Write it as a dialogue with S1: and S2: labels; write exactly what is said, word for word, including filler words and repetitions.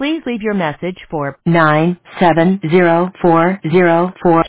S1: Please leave your message for nine seven zero four zero four.